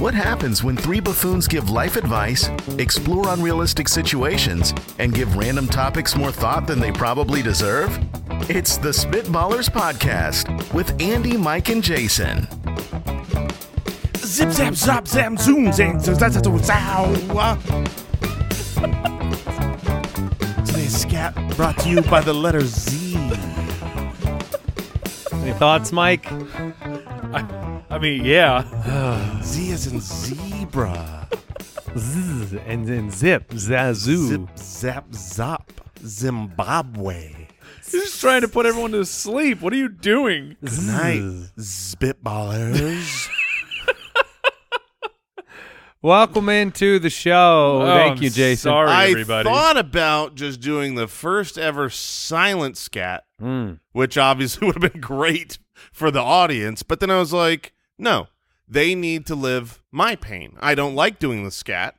What happens when three buffoons give life advice, explore unrealistic situations, and give random topics more thought than they probably deserve? It's the Spitballers Podcast with Andy, Mike, and Jason. Zip, zap, zap, zam, zoom, zang, zow. Today's scat brought to you by the letter Z. Any thoughts, Mike? I mean, yeah. Z is in zebra. Zzz, and then zip, zazoo. Zip, zap, zop. Zimbabwe. He's just trying to put everyone to sleep. What are you doing? Good night, Spitballers. Welcome into the show. Thank I'm you, Jason. Sorry, everybody. I thought about just doing the first ever silent scat, which obviously would have been great for the audience. But then I was like, no, they need to live my pain. I don't like doing the scat,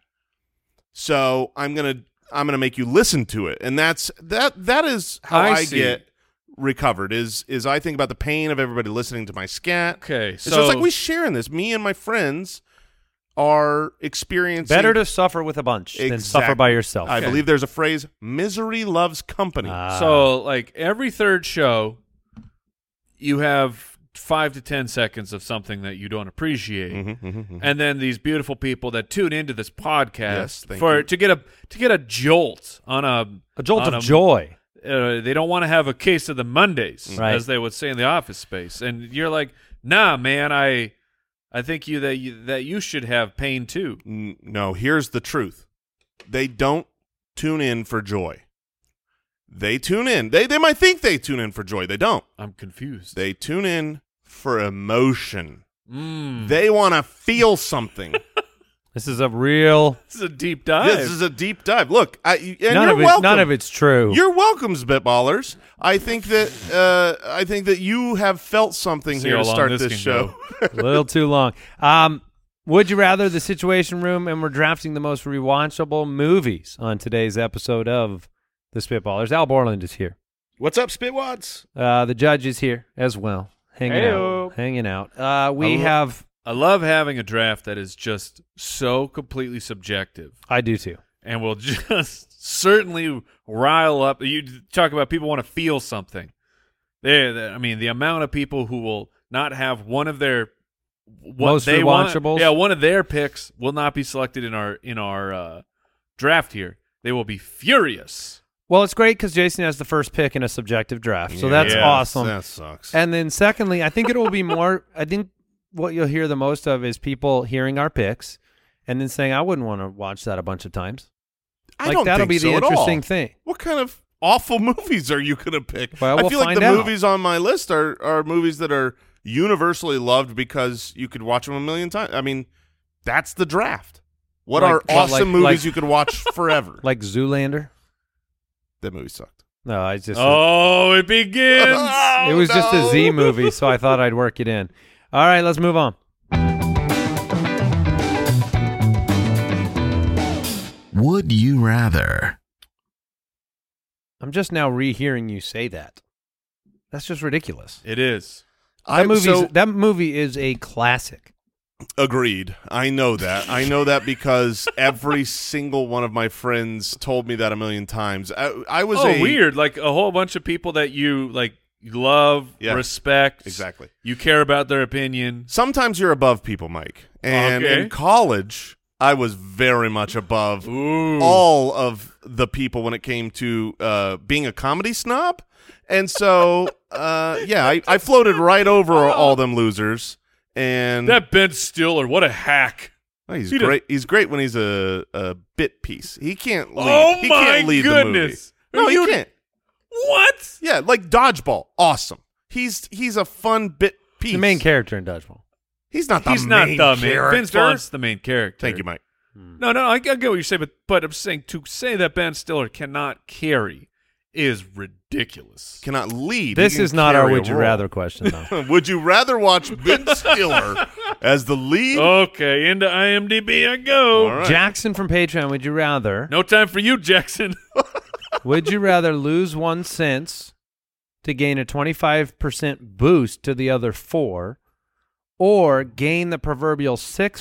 so I'm gonna make you listen to it, and that is how I get recovered. Is I think about the pain of everybody listening to my scat. Okay, it's just like we share in this. Me and my friends are experiencing Better to suffer with a bunch than suffer by yourself. I believe there's a phrase, misery loves company. So, like, every third show, you have 5 to 10 seconds of something that you don't appreciate. And then these beautiful people that tune into this podcast to get a jolt on a jolt of joy. They don't want to have a case of the Mondays, as they would say in the Office Space. And you're like, nah, man, I think that you should have pain too. No, here's the truth. They don't tune in for joy. They tune in. They might think they tune in for joy. They don't. I'm confused. They tune in for emotion. They want to feel something. This is a deep dive. This is a deep dive. Look, none of it's true. You're welcome, Spitballers. I think that you have felt something here to start this show. A little too long. Would you rather the Situation Room, and we're drafting the most rewatchable movies on today's episode of the Spitballers. Al Borland is here. What's up, Spitwads? The judge is here as well, hanging out. I love having a draft that is just so completely subjective. I do too. And will just certainly rile up. You talk about people want to feel something. I mean, the amount of people who will not have one of their most rewatchables. One of their picks will not be selected in our draft here. They will be furious. Well, it's great because Jason has the first pick in a subjective draft, so that's awesome. That sucks. And then secondly, I think it will be more. I think what you'll hear the most of is people hearing our picks and then saying, "I wouldn't want to watch that a bunch of times." That'll be the interesting thing. What kind of awful movies are you going to pick? Well, I feel like the movies on my list are movies that are universally loved because you could watch them a million times. I mean, that's the draft. What are awesome movies you could watch forever? Like Zoolander? That movie sucked. No, I just... it begins! It was just a Z movie, so I thought I'd work it in. All right, let's move on. Would you rather? I'm just now rehearing you say that. That's just ridiculous. It is. That movie is a classic. Agreed. I know that. I know that because every single one of my friends told me that a million times. I was weird. Like a whole bunch of people that you love, respect. Exactly. You care about their opinion. Sometimes you're above people, Mike. And in college, I was very much above all of the people when it came to being a comedy snob. And so, I floated right over all them losers. And that Ben Stiller, what a hack! Oh, he's great. He's great when he's a bit piece. He can't lead. He can't lead the movie. No, he can't. What? Yeah, like Dodgeball, awesome. He's a fun bit piece. The main character in Dodgeball. He's not the main character. Vince Vaughn's the main character. Thank you, Mike. No, I get what you're saying, but I'm saying to say that Ben Stiller cannot carry is ridiculous. Cannot lead. This is not our Would You Rather question, though. Would you rather watch Ben Stiller as the lead? Okay, into IMDb I go. All right. Jackson from Patreon, would you rather? No time for you, Jackson. Would you rather lose 1 sense to gain a 25% boost to the other 4, or gain the proverbial 6th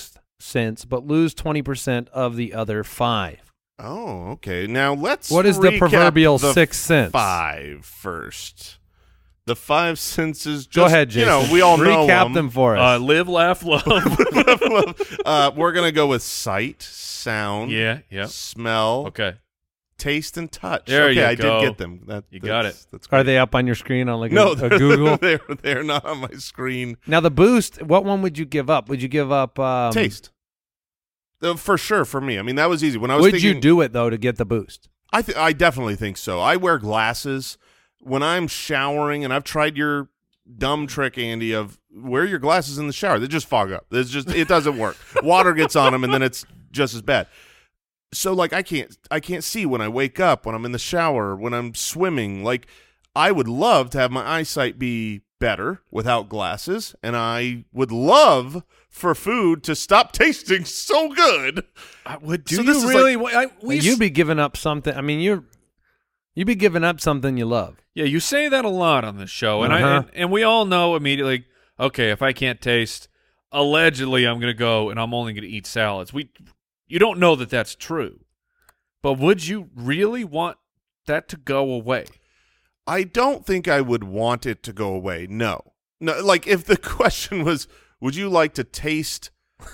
cents, but lose 20% of the other 5. Oh, okay. Now let's What is the proverbial 6 cents? 5 first. The 5 cents is just, go ahead, Jason. We all know recap them for us. Live, laugh, love. We're going to go with sight, sound, smell, taste, and touch. There you go. I did get them. You got it. That's great. Are they up on your screen on no, a Google? They're not on my screen. Now, the boost, what one would you give up? Would you give up taste? For sure, for me. I mean, that was easy. When I was would you do it, though, to get the boost? I definitely think so. I wear glasses when I'm showering, and I've tried your dumb trick, Andy, of wear your glasses in the shower. They just fog up. It doesn't work. Water gets on them, and then it's just as bad. So, like, I can't see when I wake up, when I'm in the shower, when I'm swimming. Like, I would love to have my eyesight be better without glasses, and I would love for food to stop tasting so good. You'd be giving up something. I mean, you'd be giving up something you love. Yeah, you say that a lot on this show, and we all know immediately, okay, if I can't taste, allegedly I'm going to go and I'm only going to eat salads. You don't know that that's true, but would you really want that to go away? I don't think I would want it to go away, no. Like, if the question was, would you like to taste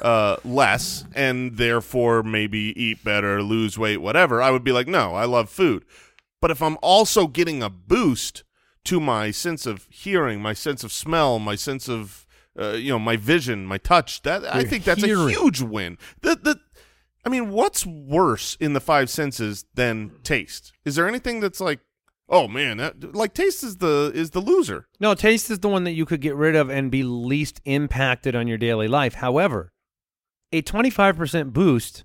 less and therefore maybe eat better, lose weight, whatever, I would be like, no, I love food. But if I'm also getting a boost to my sense of hearing, my sense of smell, my sense of, my vision, my touch, I think that's a huge win. I mean, what's worse in the 5 senses than taste? Is there anything that's like, oh man, taste is the loser? No, taste is the one that you could get rid of and be least impacted on your daily life. However, a 25% boost,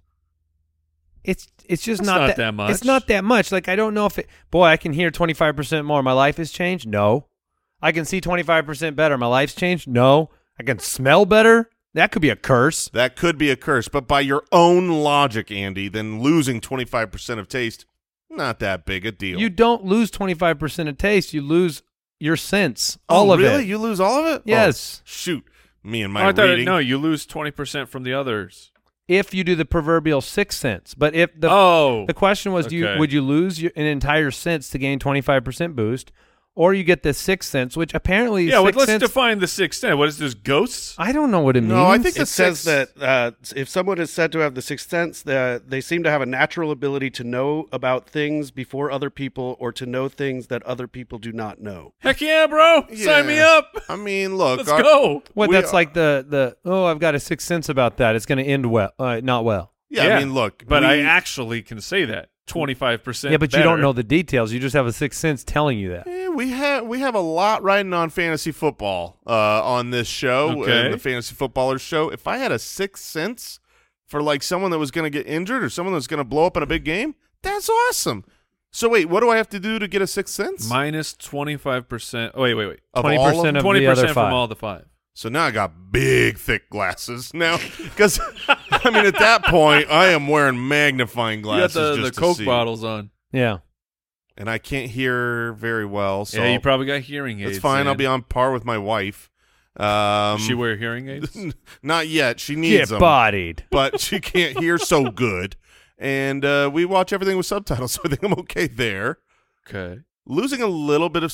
it's just not that much. It's not that much. Like, I don't know if I can hear 25% more. My life has changed? No. I can see 25% better. My life's changed? No. I can smell better? That could be a curse. That could be a curse. But by your own logic, Andy, then losing 25% of taste, not that big a deal. You don't lose 25% of taste. You lose your sense. All of it. Really? You lose all of it? Yes. Oh, shoot. Me and my reading. No, you lose 20% from the others. If you do the proverbial 6 cents. But if the question was, would you lose an entire sense to gain 25% boost? Or you get the 6 cents, which apparently let's define the 6 cents. What is this, ghosts? I don't know what it means. No, I think it says that if someone is said to have the 6th sense, they seem to have a natural ability to know about things before other people or to know things that other people do not know. Heck yeah, bro. Yeah. Sign me up. I mean, look. Let's go. That's like the I've got a 6th sense about that. It's going to end not well. Yeah, I mean, look. But I actually can say that. 25%. Yeah, but better. You don't know the details. You just have a 6th sense telling you that. Yeah, we have a lot riding on fantasy football on this show, the Fantasy Footballers show. If I had a 6th sense for like someone that was going to get injured or someone that was going to blow up in a big game, that's awesome. So wait, what do I have to do to get a 6th sense? Minus 25%. Oh, wait. 20% of 20% the other 5. From all the 5. So now I got big, thick glasses now because, I mean, at that point, I am wearing magnifying glasses. You got the Coke bottles on. Yeah. And I can't hear very well. So yeah, you probably got hearing aids. That's fine. I'll be on par with my wife. Does she wear hearing aids? Not yet. She needs them. Get bodied. But she can't hear so good. And we watch everything with subtitles, so I think I'm okay there. Okay. Losing a little bit of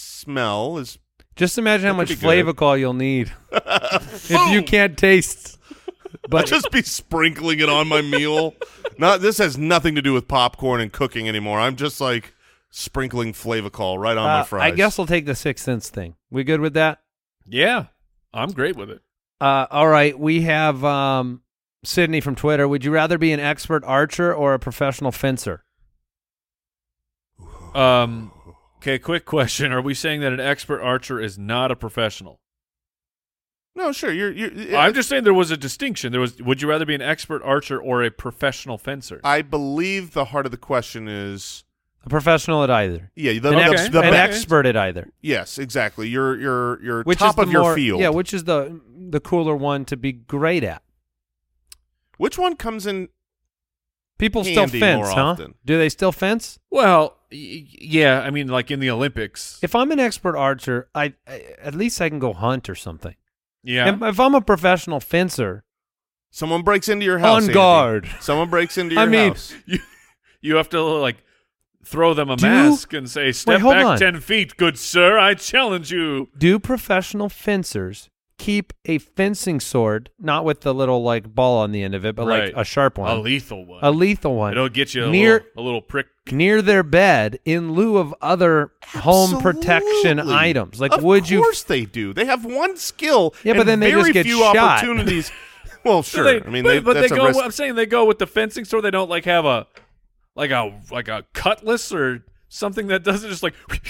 smell is... Just imagine how much Flavacol you'll need if you can't taste. But I'll just be sprinkling it on my meal. This has nothing to do with popcorn and cooking anymore. I'm just like sprinkling Flavacol right on my fries. I guess I'll take the 6th sense thing. We good with that? Yeah, I'm great with it. All right, we have Sydney from Twitter. Would you rather be an expert archer or a professional fencer? Okay, quick question. Are we saying that an expert archer is not a professional? No, sure. I'm just saying there was a distinction. Would you rather be an expert archer or a professional fencer? I believe the heart of the question is a professional at either. Yeah, an expert at either. Yes, exactly. You're top of your field. Yeah, which is the cooler one to be great at. Which one comes in? People still fence, huh? Often. Do they still fence? Well, yeah. I mean, like in the Olympics. If I'm an expert archer, at least I can go hunt or something. Yeah. If I'm a professional fencer, Someone breaks into your house. On guard. Andy. Someone breaks into your house. You have to like throw them a mask and say, "Step back 10 feet, good sir. I challenge you." Do professional fencers keep a fencing sword, not with the little like ball on the end of it, but like a sharp one, a lethal one, It'll get you a little prick near their bed in lieu of other home protection items? Like, of course they do. They have one skill. Yeah, but then they very just get few shot. Opportunities. Well, sure. I mean, but that's they go. a risk. I'm saying they go with the fencing sword. They don't like have a cutlass or something that doesn't just like.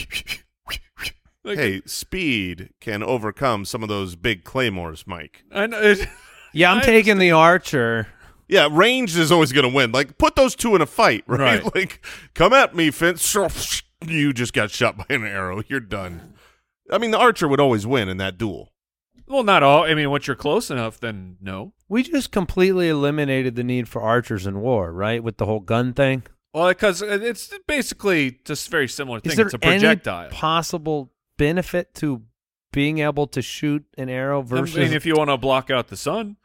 Hey, speed can overcome some of those big claymores, Mike. I know. Yeah, I'm taking the archer. Yeah, range is always going to win. Like, put those two in a fight, right? Right. Like, come at me, Fence. You just got shot by an arrow. You're done. I mean, the archer would always win in that duel. Well, not all. I mean, once you're close enough, then no. We just completely eliminated the need for archers in war, right? With the whole gun thing. Well, because it's basically just a very similar thing. Is there It's a projectile. any possible benefit to being able to shoot an arrow versus? I mean, if you want to block out the sun.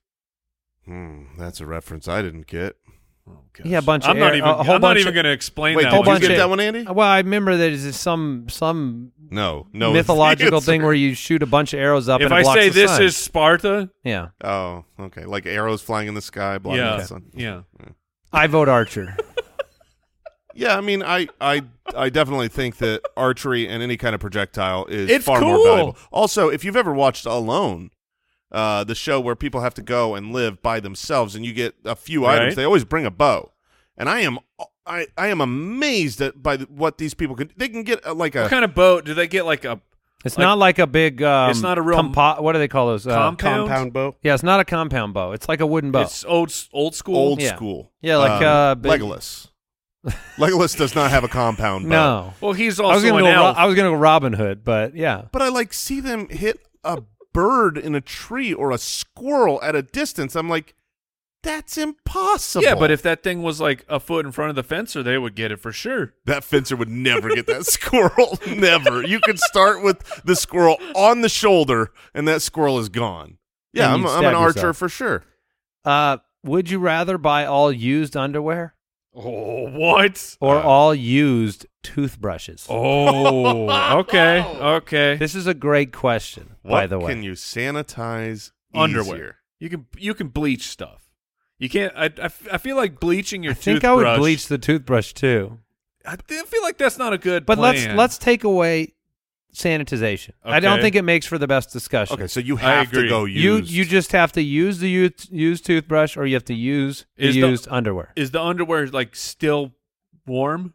That's a reference I didn't get. Oh, gosh. Yeah, a bunch of I'm not even going to explain Wait, that did one. you get that one, Andy? Well, I remember that is some No, mythological thing where you shoot a bunch of arrows up. If and it I blocks say the this sun. is Sparta, yeah. Oh, okay. Like arrows flying in the sky, blocking the sun. Yeah. I vote archer. Yeah, I mean, I definitely think that archery and any kind of projectile is It's far more cool. valuable. Also, if you've ever watched Alone, the show where people have to go and live by themselves, and you get a few items, they always bring a bow, and I am amazed by what these people can. They can get like a what kind of boat do they get? Like a? It's not like a big. It's not a real. what do they call those? Compound bow. Yeah, it's not a compound bow. It's like a wooden bow. It's old school. old Yeah. school. Yeah, like Legolas. Legolas does not have a compound bow. No. Well, he's I was also gonna an go. elf. I was gonna go Robin Hood, but yeah. But I like see them hit a bird in a tree or a squirrel at a distance. I'm like, that's impossible. Yeah, but if that thing was like a foot in front of the fencer, they would get it for sure. that fencer would never get that squirrel. Never. You could start with the squirrel on the shoulder, and that squirrel is gone. Yeah, And I'm you'd an stab archer yourself. for sure. Would you rather buy all used underwear Oh, what? or all used toothbrushes? Oh, okay, okay. This is a great question, by the way. What can you sanitize Underwear. easier? You can bleach stuff. You can't. I feel like bleaching your I think toothbrush. I would bleach the toothbrush too. I feel like that's not a good. But plan. let's take away sanitization. I don't Okay. think it makes for the best discussion. Okay, so you I have to agree. go use. You just have to use the used toothbrush, or you have to use the Is the- used underwear. Is the underwear like still warm?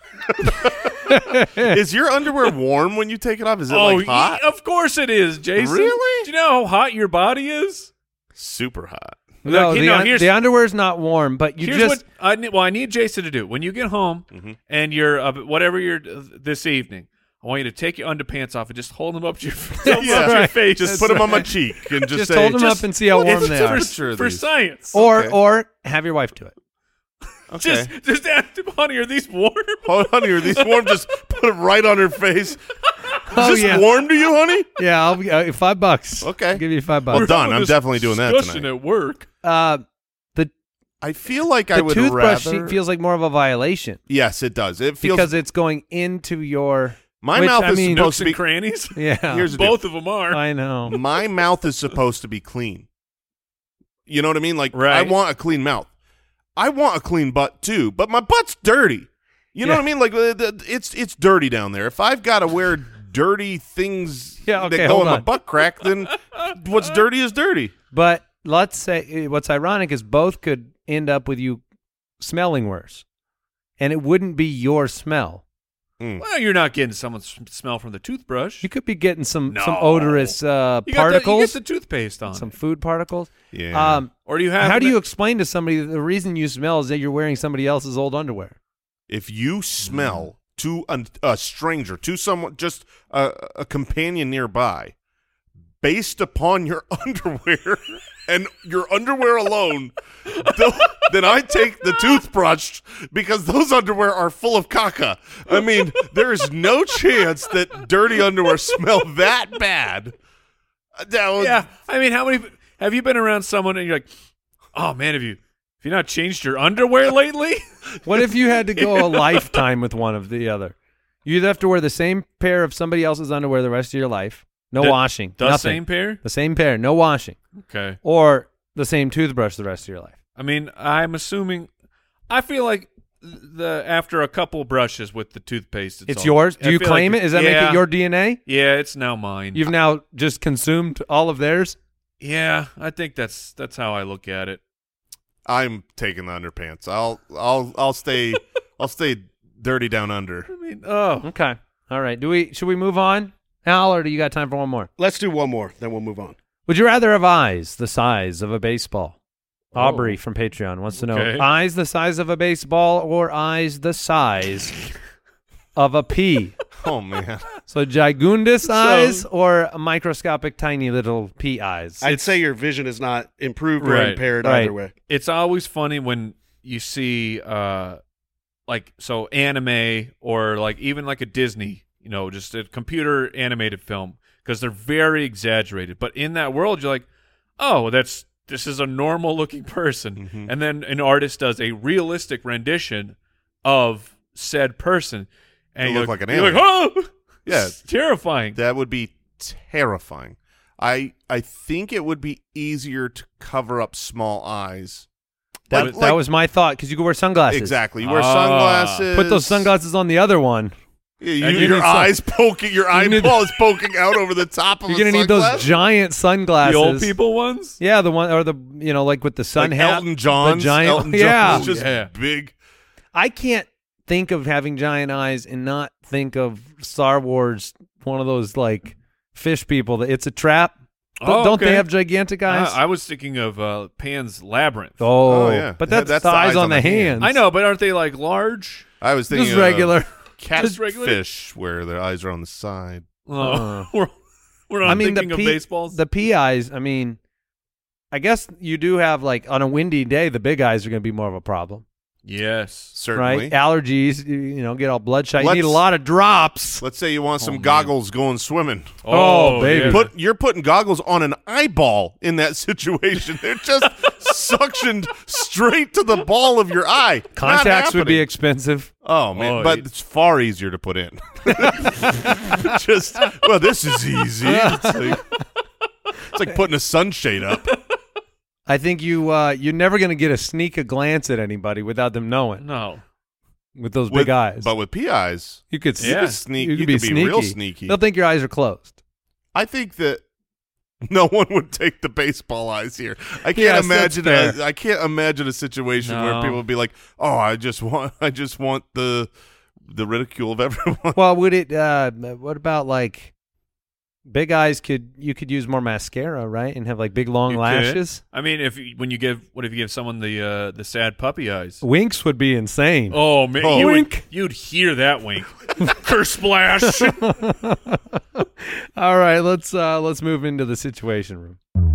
Is your underwear warm when you take it off? Is it like hot? Of course it is, Jason. Really? Do you know how hot your body is? Super hot. No, Look, here's- the underwear's not warm, but you Here's just what I need Jason to do. When you get home and you're whatever you're this evening, I want you to take your underpants off and just hold them up to your, Yeah, up to your right. face. Just put them on my cheek and just say, hold them up and see how warm what's they the are. temperature of for these? science. Or have your wife do it. Okay. Just ask him, honey, are these warm? Oh, honey, are these warm? Just put it right on her face. Is Oh, this yeah. warm to you, honey? Yeah, I'll $5. Okay. I'll give you $5. Well done. Having I'm this definitely doing that discussion tonight. at work. I feel like I The would toothbrush rather. feels like more of a violation Yes, it does. It feels because it's going into your. my which, mouth I is mean- supposed Nooks to and be. crannies. Yeah, Here's the deal. Both of them are. I know. My mouth is supposed to be clean. You know what I mean? Like Right. I want a clean mouth. I want a clean butt too, but my butt's dirty. You know Yeah. what I mean? Like it's dirty down there. If I've got to wear dirty things Yeah, okay, that go hold in my on. butt crack, then what's dirty is dirty. But let's say what's ironic is both could end up with you smelling worse, and it wouldn't be your smell. Well, you're not getting someone's smell from the toothbrush. You could be getting some No. odorous You got particles, you get the toothpaste on. some it. food particles. Yeah. Or do you have? How do you explain to somebody that the reason you smell is that you're wearing somebody else's old underwear? If you smell to a stranger, to someone, just a companion nearby, based upon your underwear and your underwear alone, then I take the toothbrush because those underwear are full of caca. I mean, there is no chance that dirty underwear smell that bad. Yeah, I mean, how Have you been around someone and you're like, oh man, have you not changed your underwear lately? What if you had to go a lifetime with one of the other? You'd have to wear the same pair of somebody else's underwear the rest of your life. No washing. The nothing. Same pair? The same pair. No washing. Okay. Or the same toothbrush the rest of your life. I mean, I'm assuming. I feel like after a couple brushes with the toothpaste, it's yours. Do you claim it? Does that make it your DNA? Yeah, it's now mine. You've now just consumed all of theirs. Yeah, I think that's how I look at it. I'm taking the underpants. I'll stay I'll stay dirty down under. I mean, okay. All right. Should we move on, Al, or do you got time for one more? Let's do one more, then we'll move on. Would you rather have eyes the size of a baseball? Aubrey from Patreon wants to know, eyes the size of a baseball or eyes the size of a pea? Oh, man. So gigundous eyes or microscopic tiny little pea eyes? I'd say your vision is not improved or impaired either way. It's always funny when you see anime or like even like a Disney, just a computer animated film, because they're very exaggerated. But in that world, you're like, oh, this is a normal looking person. Mm-hmm. And then an artist does a realistic rendition of said person. And you look like an alien. You're like, oh! Yeah. It's terrifying. That would be terrifying. I think it would be easier to cover up small eyes. That was my thought, because you could wear sunglasses. Exactly. You wear sunglasses. Put those sunglasses on the other one. Yeah, your eyes poking, your eyeball is poking out over the top of You're going to need those giant sunglasses. The old people ones? Yeah, the one, or the, like with the sun like hat. Elton John's. Elton John's just big. I can't think of having giant eyes and not think of Star Wars, one of those like fish people that it's a trap. Don't they have gigantic eyes? I was thinking of Pan's Labyrinth. Oh yeah. But that's the eyes on the hands. I know, but aren't they like large? I was thinking just regular. Catfish, where their eyes are on the side. We're not thinking of baseballs. The pea eyes, I guess you do have, like, on a windy day, the big eyes are going to be more of a problem. Yes. Certainly. Right? Allergies, get all bloodshot. You need a lot of drops. Let's say you want some goggles going swimming. Oh baby. Yeah. You're putting goggles on an eyeball in that situation. They're just suctioned straight to the ball of your eye. Contacts would be expensive. Oh, man. But it's far easier to put in. This is easy. It's like putting a sunshade up. I think you're never going to get a sneak a glance at anybody without them knowing. No. With those big eyes. But with pea eyes, you could sneak. You could be real sneaky. They'll think your eyes are closed. I think that no one would take the baseball eyes here. I can't imagine. I can't imagine a situation where people would be like, "Oh, I just want the ridicule of everyone." Well, would it? What about like big eyes? You could use more mascara, right, and have like big long lashes. I mean, if you give someone the sad puppy eyes? Winks would be insane. Oh man, wink! You'd hear that wink. Curse splash. All right, let's move into the Situation Room.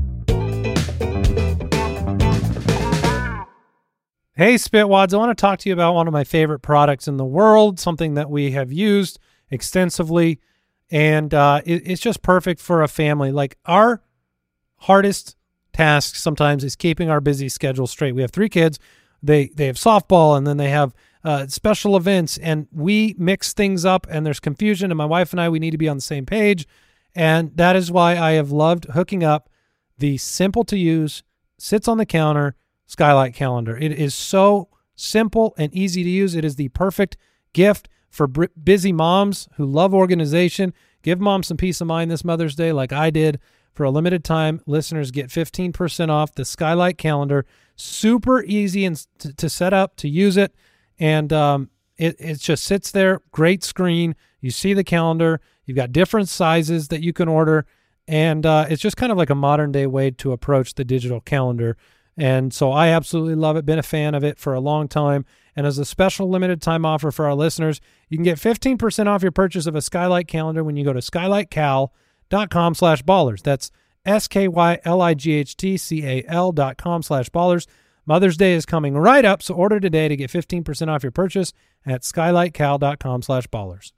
Hey, Spitwads, I want to talk to you about one of my favorite products in the world, something that we have used extensively, and it's just perfect for a family. Like, our hardest task sometimes is keeping our busy schedule straight. We have 3 kids. They have softball, and then they have special events, and we mix things up, and there's confusion, and my wife and we need to be on the same page, and that is why I have loved hooking up the simple-to-use, sits on the counter Skylight calendar. It is so simple and easy to use. It is the perfect gift for busy moms who love organization. Give mom some peace of mind this Mother's Day like I did. For a limited time, listeners get 15% off the Skylight calendar. Super easy to set up, to use it, and it just sits there. Great screen. You see the calendar. You've got different sizes that you can order, and it's just kind of like a modern-day way to approach the digital calendar. And so I absolutely love it, been a fan of it for a long time. And as a special limited time offer for our listeners, you can get 15% off your purchase of a Skylight calendar when you go to skylightcal.com/ballers. That's skylighthtcal.com/ballers. Mother's Day is coming right up, so order today to get 15% off your purchase at skylightcal.com/ballers.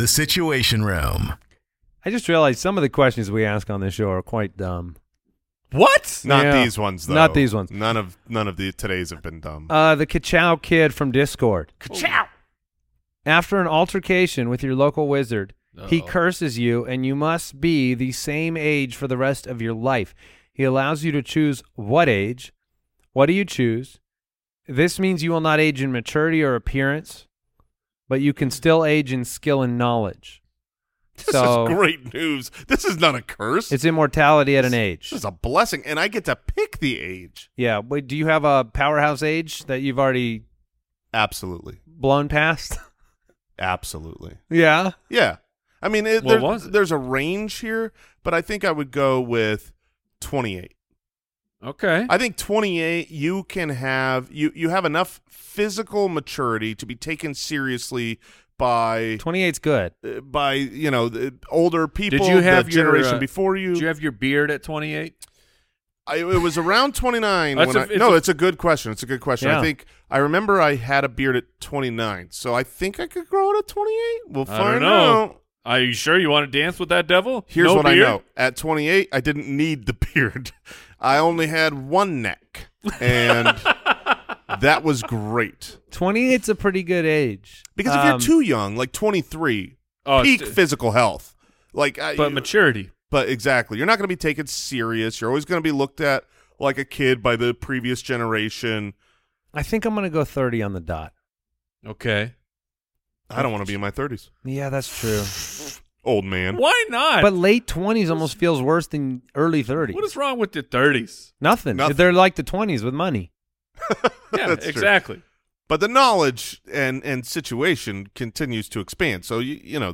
The Situation Room. I just realized some of the questions we ask on this show are quite dumb. What? Not these ones, though. Not these ones. None of the today's have been dumb. The Ka-Chow Kid from Discord. Ka-chow! After an altercation with your local wizard, he curses you, and you must be the same age for the rest of your life. He allows you to choose what age. What do you choose? This means you will not age in maturity or appearance, but you can still age in skill and knowledge. This is great news. This is not a curse. It's immortality at an age. This is a blessing, and I get to pick the age. Yeah. Wait, do you have a powerhouse age that you've already Absolutely. blown past? Absolutely. Yeah. Yeah. I mean, there's a range here, but I think I would go with 28. Okay. I think 28, you can have you have enough physical maturity to be taken seriously by 28's good. By the older people. Did you have the generation before you? Did you have your beard at 28? It was around 29. It's a good question. It's a good question. Yeah. I remember I had a beard at 29, so I think I could grow it at 28. We'll I find don't know. out. Are you sure you want to dance with that devil? Here's no what beard? I know. At 28, I didn't need the beard. I only had one neck, and that was great. 28's a pretty good age. Because if you're too young, like 23, peak physical health. But maturity. But exactly. You're not going to be taken serious. You're always going to be looked at like a kid by the previous generation. I think I'm going to go 30 on the dot. Okay. I don't want to be in my 30s. Yeah, that's true. Old man. Why not? But late 20s almost feels worse than early 30s. What is wrong with the 30s? Nothing. They're like the 20s with money. Yeah, That's exactly. True. But the knowledge and situation continues to expand. So,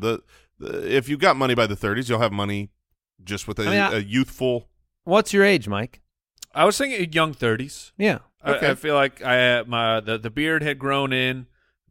if you got money by the 30s, you'll have money just with a youthful. What's your age, Mike? I was thinking young 30s. Yeah. Okay. I feel like the beard had grown in.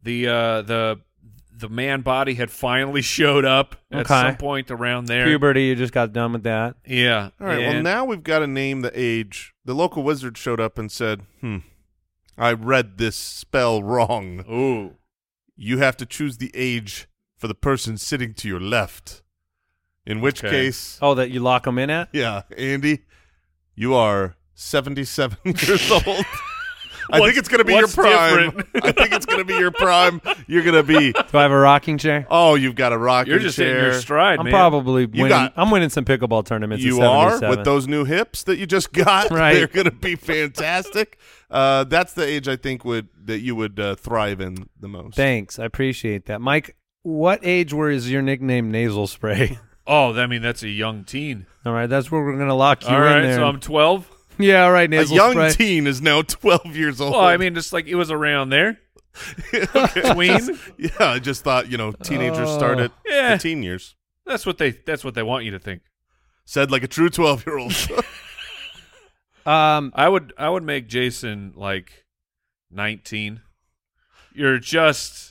The man body had finally showed up at some point around there. Puberty, you just got done with that. Yeah. All right, well, now we've got to name the age. The local wizard showed up and said, I read this spell wrong. Ooh. You have to choose the age for the person sitting to your left. In which case... Oh, that you lock them in at? Yeah, Andy, you are 77 years old. I think it's going to be your prime. I think it's going to be your prime. You're going to be. Do I have a rocking chair? Oh, you've got a rocking chair. You're just in your stride, man. I'm probably winning. I'm winning some pickleball tournaments. You are with those new hips that you just got. Right. They're going to be fantastic. That's the age I think that you would thrive in the most. Thanks, I appreciate that, Mike. What age is your nickname Nasal Spray? Oh, that's a young teen. All right, that's where we're going to lock you in there. All right, so I'm 12. Yeah, all right, Nasal Spray. A young teen is now 12 years old. Well, I mean, just like it was around there. Tween. Yeah, I just thought, teenagers start at the teen years. That's what they want you to think. Said like a true 12-year-old. I would make Jason like 19. You're just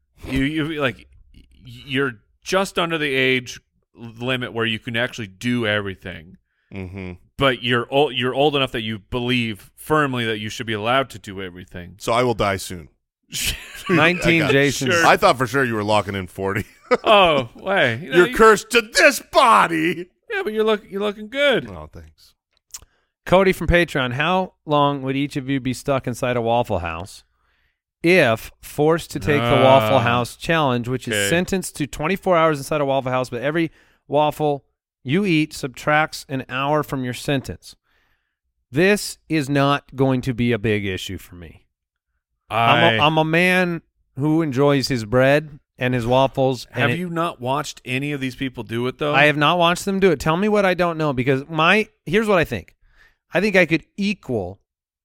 you're just under the age limit where you can actually do everything. Mm-hmm. But you're old enough that you believe firmly that you should be allowed to do everything. So I will die soon. 19, Jason. Sure. I thought for sure you were locking in 40. Oh, wait. You're cursed to this body. Yeah, but you're looking good. Oh, thanks. Cody from Patreon, how long would each of you be stuck inside a Waffle House if forced to take the Waffle House challenge, which is sentenced to 24 hours inside a Waffle House, but every waffle you eat subtracts an hour from your sentence? This is not going to be a big issue for me. I'm a man who enjoys his bread and his waffles. Have you not watched any of these people do it, though? I have not watched them do it. Tell me what I don't know, because here's what I think. I think I could equal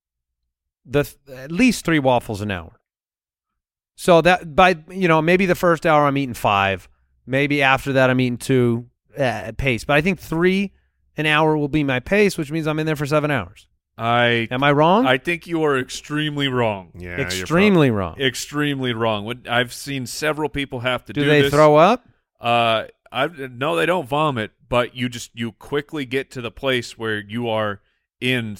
at least 3 waffles an hour. So that by maybe the first hour I'm eating 5, maybe after that I'm eating 2 pace. But I think 3 an hour will be my pace, which means I'm in there for 7 hours. Am I wrong? I think you are extremely wrong. Yeah, extremely wrong. Extremely wrong. I've seen several people have to do this. Do they throw up? No, they don't vomit, but you quickly get to the place where you are in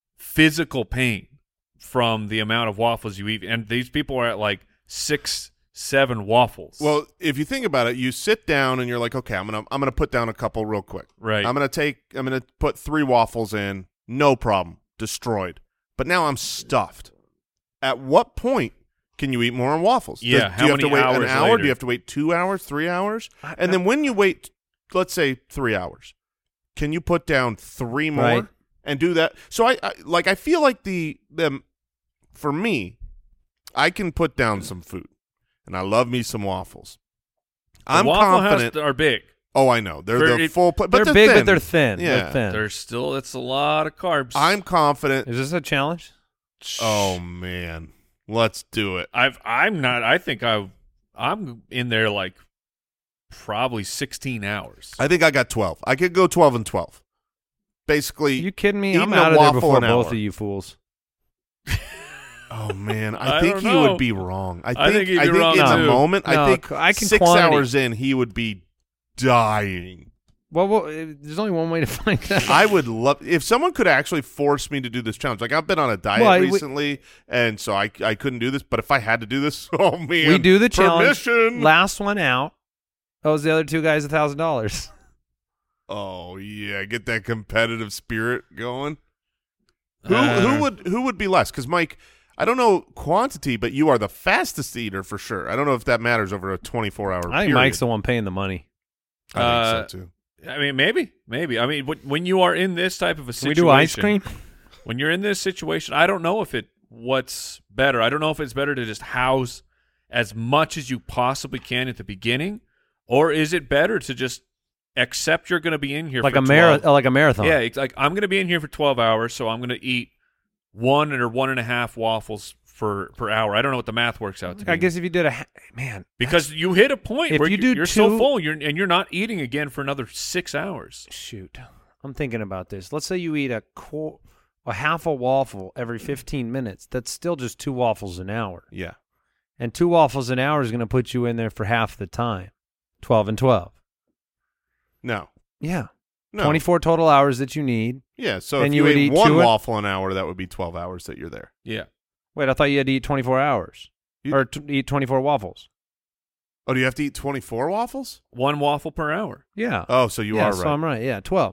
physical pain from the amount of waffles you eat. And these people are at like 6 7 waffles. Well, if you think about it, you sit down and you're like, okay, I'm gonna put down a couple real quick. Right. I'm gonna put 3 waffles in, no problem, destroyed. But now I'm stuffed. At what point can you eat more waffles? Yeah. Do you have to wait an hour? Later? Do you have to wait 2 hours, 3 hours? And then when you wait, let's say 3 hours, can you put down 3 more Right. and do that? So I feel like for me, I can put down some food, and I love me some waffles. I'm Waffle confident. House are big. Oh, I know. They're the full plate. But they're big, thin. but they're thin. Yeah. They're thin. There's still it's a lot of carbs. I'm confident. Is this a challenge? Oh, man. Let's do it. I'm not. I think I'm in there like probably 16 hours. I think I got 12. I could go 12 and 12. Basically, You kidding me? eating I'm a out of there waffle before an both hour. of you fools. Oh man, I I think don't he know. would be wrong. I I think think he'd be wrong, in the too. moment, No, I think I can 6 quantity. hours in, he would be dying. Well, there's only one way to find that. I would love if someone could actually force me to do this challenge. Like I've been on a diet recently, and so I couldn't do this. But if I had to do this, oh man, we do the challenge. Permission. Last one out owes the other 2 guys $1,000. Oh yeah, get that competitive spirit going. Who would be less? Because Mike, I don't know quantity, but you are the fastest eater for sure. I don't know if that matters over a 24-hour period. I think Mike's the one paying the money. I think so too. I mean, maybe. I mean, when you are in this type of a situation, Can we do ice cream? When you're in this situation, I don't know what's better. I don't know if it's better to just house as much as you possibly can at the beginning, or is it better to just accept you're going to be in here like for a 12? like a marathon. Yeah, it's like I'm going to be in here for 12 hours, so I'm going to eat 1 or 1.5 waffles per hour. I don't know what the math works out to be. I guess if you did man, because you hit a point If where you do you're so two- full, you're not eating again for another 6 hours. shoot. I'm thinking about this. Let's say you eat a half a waffle every 15 minutes. That's still just 2 waffles an hour. Yeah. And 2 waffles an hour is going to put you in there for half the time. 12 and 12. No. Yeah. No. 24 total hours that you need. Yeah. So And if you you would ate eat 1 2 waffle an hour, that would be 12 hours that you're there. Yeah. Wait, I thought you had to eat 24 hours. Or eat 24 waffles. Oh, do you have to eat 24 waffles? 1 waffle per hour. Yeah. Oh, so you are right. So I'm right. Yeah, 12.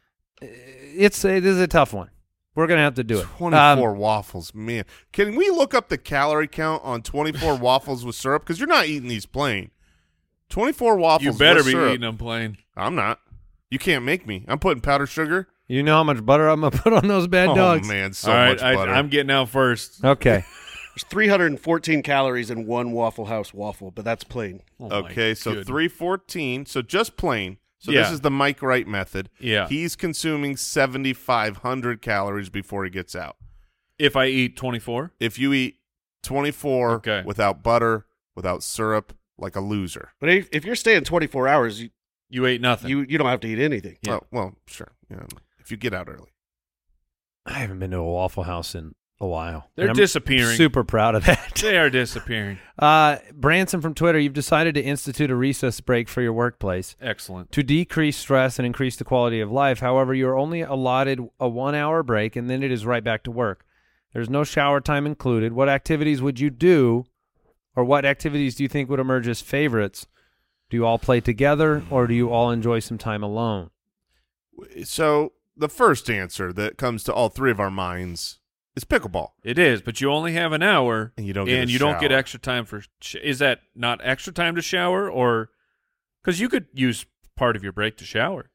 It is a tough one. We're going to have to do it. 24 waffles, man. Can we look up the calorie count on 24 waffles with syrup? Because you're not eating these plain. 24 waffles You better with be syrup. eating them plain. I'm not. You can't make me. I'm putting powdered sugar. You know how much butter I'm going to put on those bad dogs? Oh, man, so All right, much butter. I'm getting out first. Okay. There's 314 calories in one Waffle House waffle, but that's plain. Oh, my Okay, so goodness. 314. So just plain. So Yeah. this is the Mike Wright method. Yeah. He's consuming 7,500 calories before he gets out. If I eat 24, If you eat 24 Okay. without butter, without syrup, like a loser. But if you're staying 24 hours, you ate nothing. you don't have to eat anything. Yeah. Well, sure. Yeah, if you get out early. I haven't been to a Waffle House in a while. They're And I'm disappearing. Super proud of that. They are disappearing. Branson from Twitter, you've decided to institute a recess break for your workplace Excellent. to decrease stress and increase the quality of life. However, you're only allotted a 1-hour break, and then it is right back to work. There's no shower time included. What activities would you do, or what activities do you think would emerge as favorites? Do you all play together, or do you all enjoy some time alone? So the first answer that comes to all three of our minds is pickleball. It is, but you only have an hour, And you don't get a don't get shower. extra time for. Is that not extra time to shower, or because you could use part of your break to shower?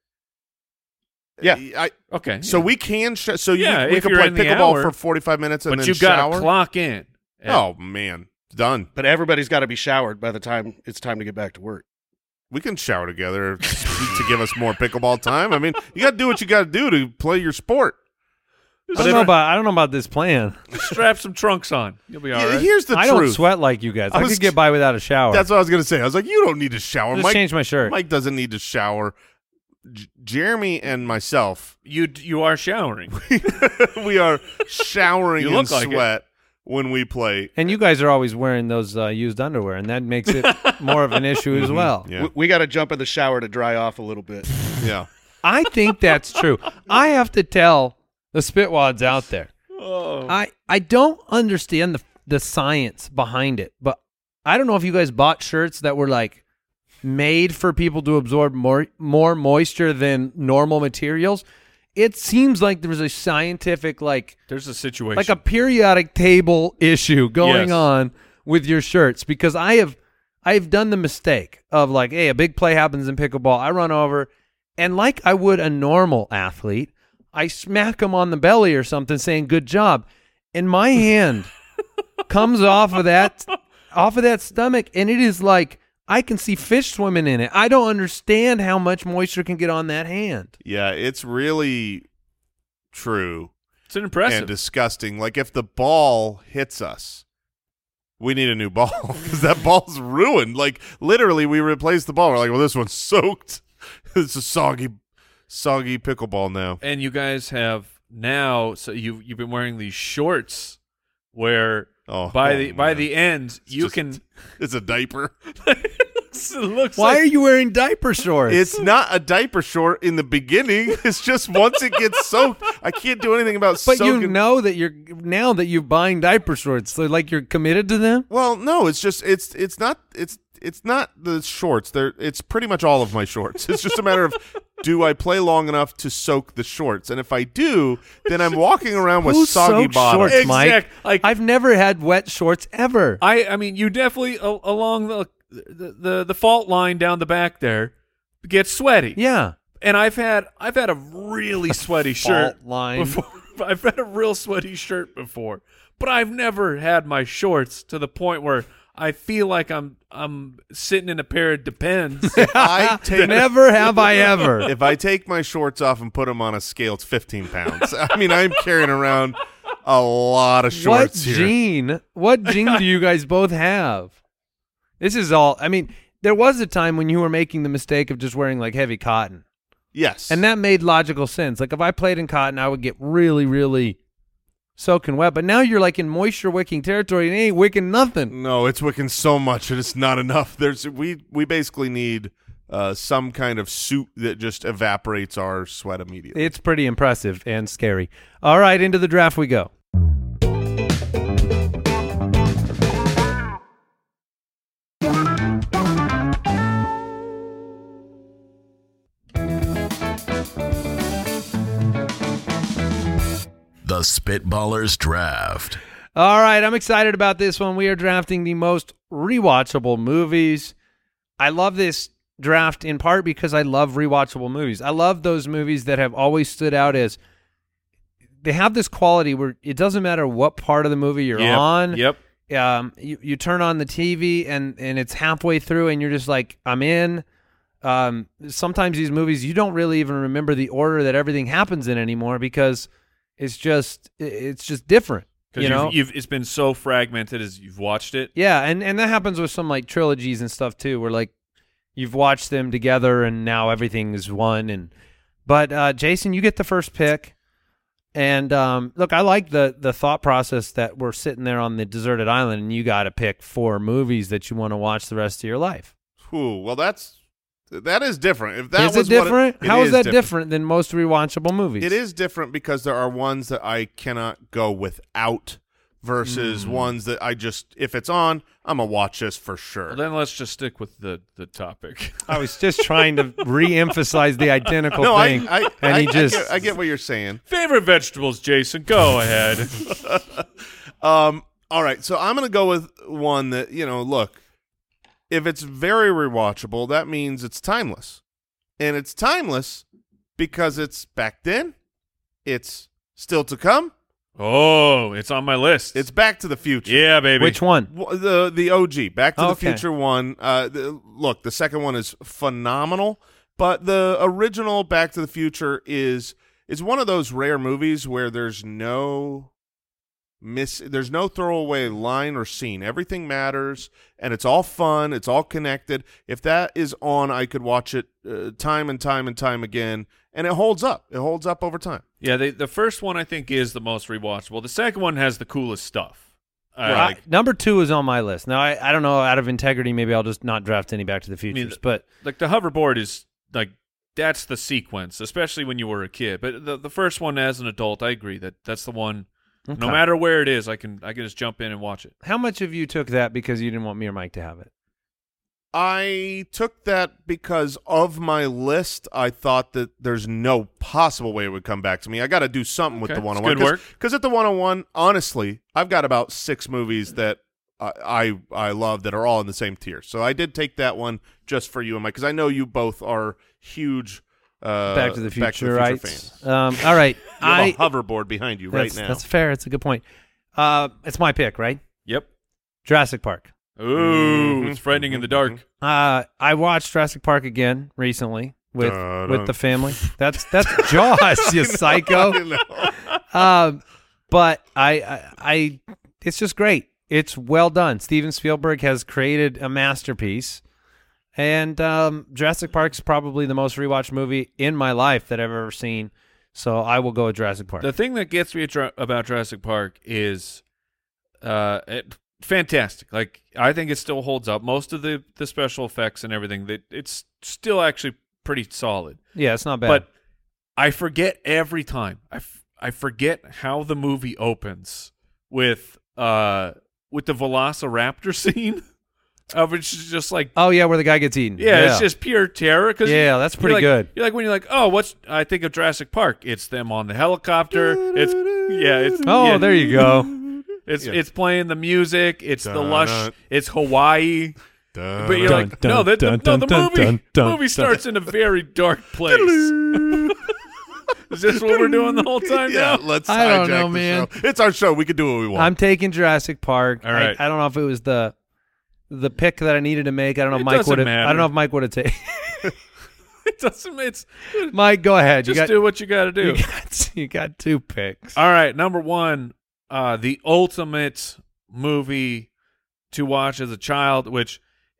Yeah. Okay, So we can so we if can you're play in the pickleball hour, for 45 minutes and but then you shower. got to clock in. Oh man, done. But everybody's got to be showered by the time it's time to get back to work. We can shower together to give us more pickleball time. I mean, you got to do what you got to do to play your sport. I don't know about this plan. Strap some trunks on. You'll be all right. Here's the I truth. don't sweat like you guys. I I was- could get by without a shower. That's what I was going to say. I was like, you don't need to shower. Just change my shirt. Mike doesn't need to shower. Jeremy and myself, You are showering. we are showering You in look like it. sweat when we play. And you guys are always wearing those used underwear, and that makes it more of an issue as well. Yeah. We got to jump in the shower to dry off a little bit. Yeah. I think that's true. I have to tell the spitwads out there. Oh. I don't understand the science behind it, but I don't know if you guys bought shirts that were like made for people to absorb more moisture than normal materials. It seems like there was a scientific there's a situation, like a periodic table issue going on with your shirts, because I've done the mistake of like, hey, a big play happens in pickleball, I run over, and like I would a normal athlete, I smack him on the belly or something saying good job, and my hand comes off of that stomach, and it is like I can see fish swimming in it. I don't understand how much moisture can get on that hand. Yeah, it's really true. It's impressive and disgusting. Like if the ball hits us, we need a new ball because that ball's ruined. Like literally, we replaced the ball. We're like, well, this one's soaked. It's a soggy pickleball now. And you guys have now, so you've been wearing these shorts where by the end it's a diaper. it looks Why are you wearing diaper shorts? It's not a diaper short in the beginning. It's just once it gets soaked, I can't do anything about soaking. But you know that you're buying diaper shorts, so like you're committed to them? Well, no, it's just it's not the shorts. It's pretty much all of my shorts. It's just a matter of do I play long enough to soak the shorts? And if I do, then I'm walking around with soggy bottoms. Shorts, Mike? Like, I've never had wet shorts ever. I mean, you definitely along the fault line down the back there get sweaty. Yeah. And I've had a really sweaty shirt line before. I've had a real sweaty shirt before, but I've never had my shorts to the point where I feel like I'm sitting in a pair of Depends. Never have I ever. If I take my shorts off and put them on a scale, it's 15 pounds. I mean, I'm carrying around a lot of shorts here. What gene do you guys both have? This is all. I mean, there was a time when you were making the mistake of just wearing like heavy cotton. Yes. And that made logical sense. Like if I played in cotton, I would get really, really soaking wet. But now you're like in moisture wicking territory and it ain't wicking nothing. No, it's wicking so much and it's not enough. We basically need some kind of suit that just evaporates our sweat immediately. It's pretty impressive and scary. All right, into the draft we go. The Spitballers Draft. All right, I'm excited about this one. We are drafting the most rewatchable movies. I love this draft in part because I love rewatchable movies. I love those movies that have always stood out as they have this quality where it doesn't matter what part of the movie you're on. Yep. You turn on the TV and it's halfway through and you're just like, I'm in. Sometimes these movies, you don't really even remember the order that everything happens in anymore because it's just different. You know, it's been so fragmented as you've watched it. Yeah, and that happens with some like trilogies and stuff too, where like you've watched them together and now everything is one. But Jason, you get the first pick. And look, I like the thought process that we're sitting there on the deserted island and you got to pick 4 movies that you want to watch the rest of your life. Ooh, well, that is different. If that is it different? How is that different than most rewatchable movies? It is different because there are ones that I cannot go without versus ones that I just, if it's on, I'm going to watch this for sure. Well, then let's just stick with the topic. I was just trying to re-emphasize the identical thing. I get what you're saying. Favorite vegetables, Jason. Go ahead. All right, so I'm going to go with one that, look, if it's very rewatchable, that means it's timeless. And it's timeless because it's back then, it's still to come. Oh, it's on my list. It's Back to the Future. Yeah, baby. Which one? The OG, Back to the Future one. Look, the second one is phenomenal, but the original Back to the Future is one of those rare movies where there's no throwaway line or scene. Everything matters, and it's all fun. It's all connected. If that is on, I could watch it time and time and time again, and it holds up. It holds up over time. Yeah, the first one I think is the most rewatchable. The second one has the coolest stuff. Number 2 is on my list. Now, I don't know, out of integrity, maybe I'll just not draft any Back to the Futures. But like the hoverboard is like that's the sequence, especially when you were a kid. But the first one as an adult, I agree that's the one Okay. No matter where it is, I can just jump in and watch it. How much of you took that because you didn't want me or Mike to have it? I took that because of my list. I thought that there's no possible way it would come back to me. I got to do something with the 101. Good work. Because at the 101, honestly, I've got about 6 movies that I love that are all in the same tier. So I did take that one just for you and Mike, because I know you both are huge Back to the Future fans. All right. You have a hoverboard behind you right now. That's fair. It's a good point. It's my pick, right? Yep. Jurassic Park. Ooh, it's frightening in the dark. I watched Jurassic Park again recently with the family. That's Jaws, you psycho. But I it's just great. It's well done. Steven Spielberg has created a masterpiece, and Jurassic Park's probably the most rewatched movie in my life that I've ever seen. So I will go with Jurassic Park. The thing that gets me about Jurassic Park is fantastic. Like, I think it still holds up. Most of the special effects and everything, it's still actually pretty solid. Yeah, it's not bad. But I forget every time. I forget how the movie opens with the Velociraptor scene. Which is just like, oh yeah, where the guy gets eaten. Yeah, it's just pure terror. Cause that's pretty good. You're like, when you're like, oh, I think of Jurassic Park. It's them on the helicopter. There you go. It's playing the music. It's the lush. It's Hawaii. But you're like, no, the movie starts in a very dark place. Is this what we're doing the whole time now? Let's I don't know, man. Show. It's our show. We can do what we want. I'm taking Jurassic Park. All right. I don't know if it was the pick that I needed to make. I don't know if Mike would have. I don't know if Mike would have taken. It doesn't. It's Mike. Go ahead. Just do what you got to do. You got 2 picks. All right. Number 1, the ultimate movie to watch as a child, which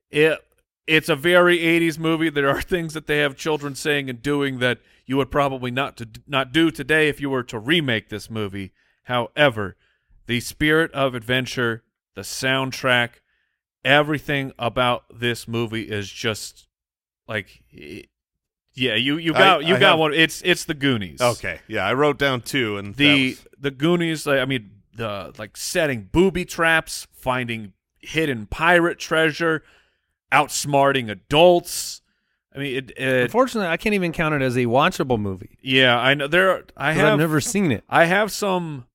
it's a very 80s movie. There are things that they have children saying and doing that you would probably not do today if you were to remake this movie. However, the spirit of adventure, the soundtrack, everything about this movie is just like, yeah, you got one. It's the Goonies. Okay, yeah, I wrote down 2, and the Goonies. I mean, the setting booby traps, finding hidden pirate treasure, outsmarting adults. I mean, unfortunately, I can't even count it as a watchable movie. Yeah, I know I've never seen it. I have some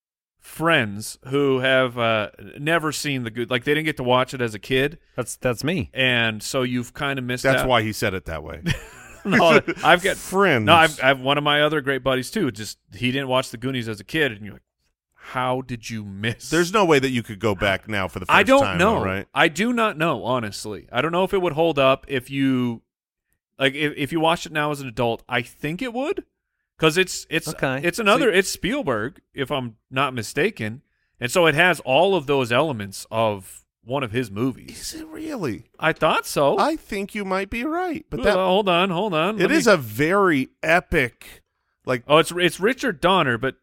friends who have never seen the good, like they didn't get to watch it as a kid. That's me. And so you've kind of missed That's out. why he said it that way. No, I've got friends. No, I've one of my other great buddies too. Just he didn't watch the Goonies as a kid, and you're like, how did you miss? There's no way that you could go back now for the first time. I don't know. Though, right? I do not know, honestly. I don't know if it would hold up if you if you watched it now as an adult. I think it would. Because it's Spielberg, if I'm not mistaken, and so it has all of those elements of one of his movies. Is it really? I thought so. I think you might be right, but hold on. It is a very epic, it's Richard Donner, but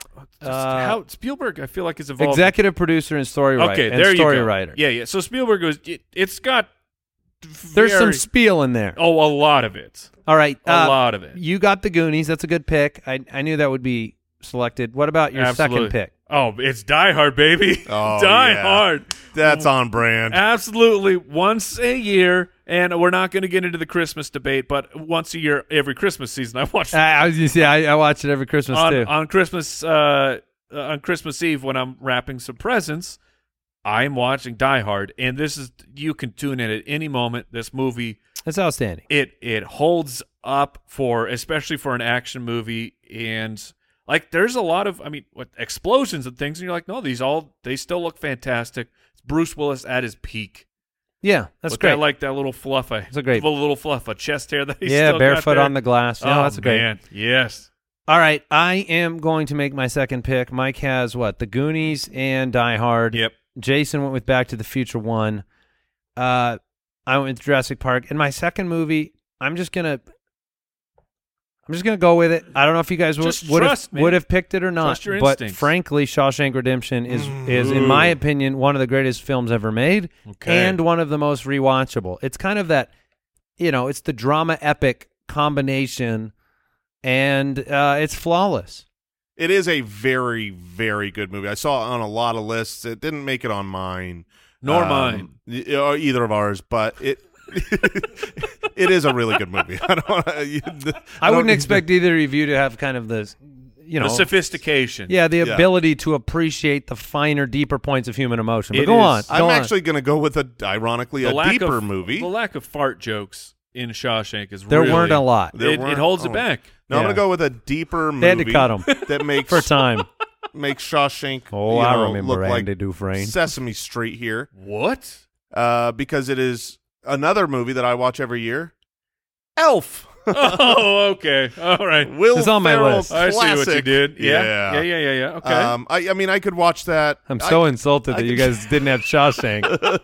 how Spielberg I feel like is involved. Executive producer and story writer. Okay, there story you go. writer. Yeah. So Spielberg it's got. There's some spiel in there. Oh, a lot of it. All right. A lot of it. You got the Goonies. That's a good pick. I knew that would be selected. What about your second pick? Oh, it's Die Hard, baby. Oh, Die Hard. That's on brand. Absolutely. Once a year, and we're not going to get into the Christmas debate, but once a year, every Christmas season, I watch it. I was going to say, I watch it every Christmas, too. On Christmas Eve, when I'm wrapping some presents, I'm watching Die Hard, and you can tune in at any moment. This movie, it's outstanding. It holds up especially for an action movie, and there's a lot of explosions and things, and you're like, no, they still look fantastic. It's Bruce Willis at his peak. Yeah, that's great. That little fluff, it's a great little fluff of chest hair that he's still barefoot got there. on the glass. Yeah, that's great. Man. Yes. All right, I am going to make my second pick. Mike has the Goonies and Die Hard. Yep. Jason went with Back to the Future 1. I went with Jurassic Park. And my second movie, I'm just gonna go with it. I don't know if you guys would have picked it or not. Trust your but instincts. Frankly, Shawshank Redemption is in my opinion one of the greatest films ever made, and one of the most rewatchable. It's kind of that, it's the drama epic combination, and it's flawless. It is a very, very good movie. I saw it on a lot of lists. It didn't make it on mine. Nor mine. Or either of ours, but it it is a really good movie. I wouldn't expect either of you to have kind of the sophistication. Yeah, the ability to appreciate the finer, deeper points of human emotion. But go on. I'm actually going to go with ironically, a deeper movie. The lack of fart jokes in Shawshank is there weren't a lot. It holds it back. No, I'm going to go with a deeper movie. They had to cut them that makes for time. Makes Shawshank. I remember look Andy like Dufresne. Sesame Street here. What? Because it is another movie that I watch every year. Elf. Oh, okay. All right. It's on my list. I see what you did. Yeah. Okay. I mean, I could watch that. I'm so insulted that you guys didn't have Shawshank.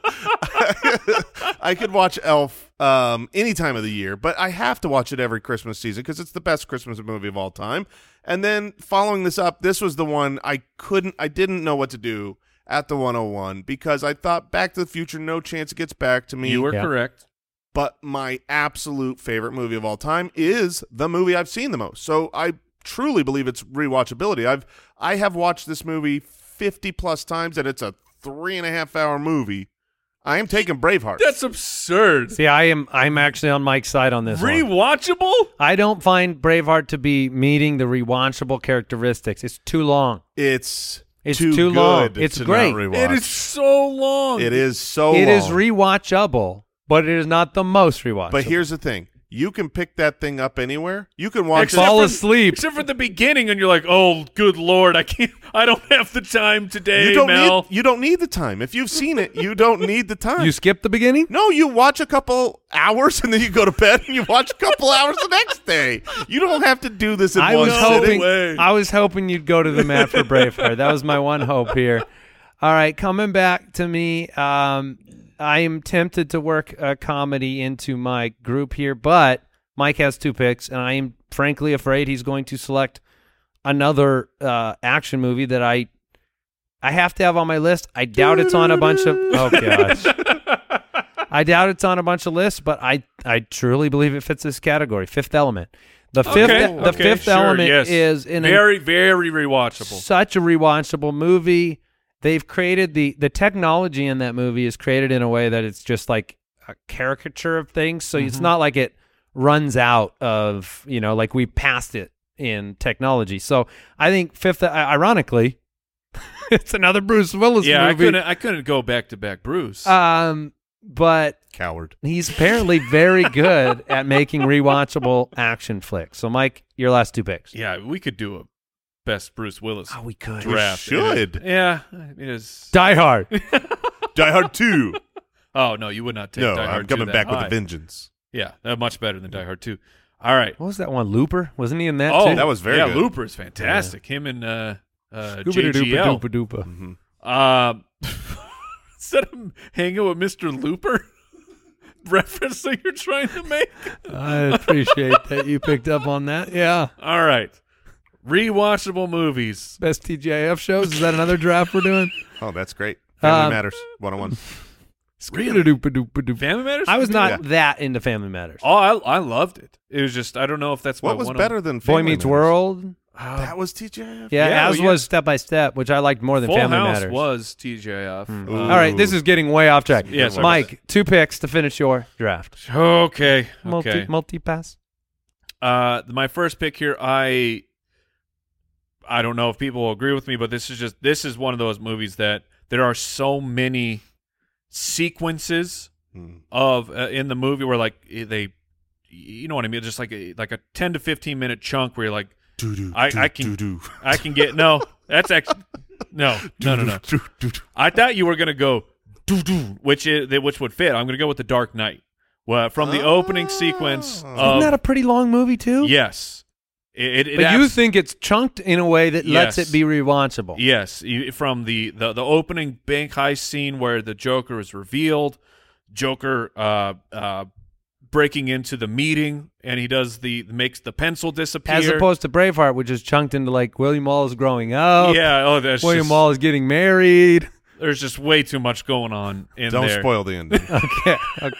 I could watch Elf any time of the year, but I have to watch it every Christmas season because it's the best Christmas movie of all time. And then following this up, this was the one I didn't know what to do at the 101 because I thought Back to the Future, no chance it gets back to me. You were correct. But my absolute favorite movie of all time is the movie I've seen the most. So I truly believe it's rewatchability. I have watched this movie 50 plus times, and it's a 3.5-hour movie. I am taking Braveheart. That's absurd. See, I'm actually on Mike's side on this. Rewatchable? I don't find Braveheart to be meeting the rewatchable characteristics. It's too long. It's too long. It's great. It is so long. It is so long. It is rewatchable, but it is not the most rewatchable. But here's the thing. You can pick that thing up anywhere. You can watch it. Fall asleep. Except for the beginning, and you're like, oh, good Lord, I don't have the time today, Mel. You don't need the time. If you've seen it, you don't need the time. You skip the beginning? No, you watch a couple hours, and then you go to bed, and you watch a couple hours the next day. You don't have to do this in one sitting. I was hoping you'd go to the mat for Braveheart. That was my one hope here. All right, coming back to me, I am tempted to work a comedy into my group here, but Mike has 2 picks, and I am frankly afraid he's going to select another action movie that I have to have on my list. I doubt it's on a bunch of I doubt it's on a bunch of lists, but I truly believe it fits this category. Fifth Element. The Fifth Element is very, very rewatchable. Such a rewatchable movie. They've created the technology in that movie is created in a way that it's just like a caricature of things. So it's not like it runs out of, like we passed it in technology. So I think Fifth, ironically, it's another Bruce Willis movie. I couldn't go back to back Bruce. But coward. He's apparently very good at making rewatchable action flicks. So Mike, your last 2 picks. Yeah, we could do a best Bruce Willis. We could. Draft. We should. Yeah, it is. Die Hard. Die Hard 2. Oh no, you would not take Die Hard 2. I'm coming back with a vengeance. Yeah, much better than Die Hard 2. All right. What was that one? Looper? Wasn't he in that too? That was very good. Yeah, Looper is fantastic. Yeah. Him and JGL. Mm-hmm. Instead of hanging with Mr. Looper, reference that you're trying to make. I appreciate that you picked up on that. Yeah. All right. Rewatchable movies. Best TGIF shows. Is that another draft we're doing? Oh, that's great. Family Matters 101. Family Matters? I was not that into Family Matters. Oh, I loved it. It was just, I don't know if that's what was better than Family Boy Meets Matters? World. That was TGIF? Yeah, was Step by Step, which I liked more than Full Family House Matters. Was TGIF. All right, this is getting way off track. Yes, Mike, 2 picks to finish your draft. Okay. Multi-pass. My first pick here, I don't know if people will agree with me, but this is one of those movies that there are so many sequences of in the movie where like they, you know what I mean, just like a 10 to 15 minute chunk where you're like, I can get that's actually no. I thought you were gonna go which would fit. I'm gonna go with The Dark Knight. Well, from the opening sequence, isn't that a pretty long movie too? Yes. But you think it's chunked in a way that lets it be rewatchable. Yes, from the opening bank heist scene where the Joker is revealed, Joker breaking into the meeting, and he makes the pencil disappear. As opposed to Braveheart, which is chunked into like William Wallace growing up. Yeah, William Wallace getting married. There's just way too much going on in there. Don't spoil the ending. Okay.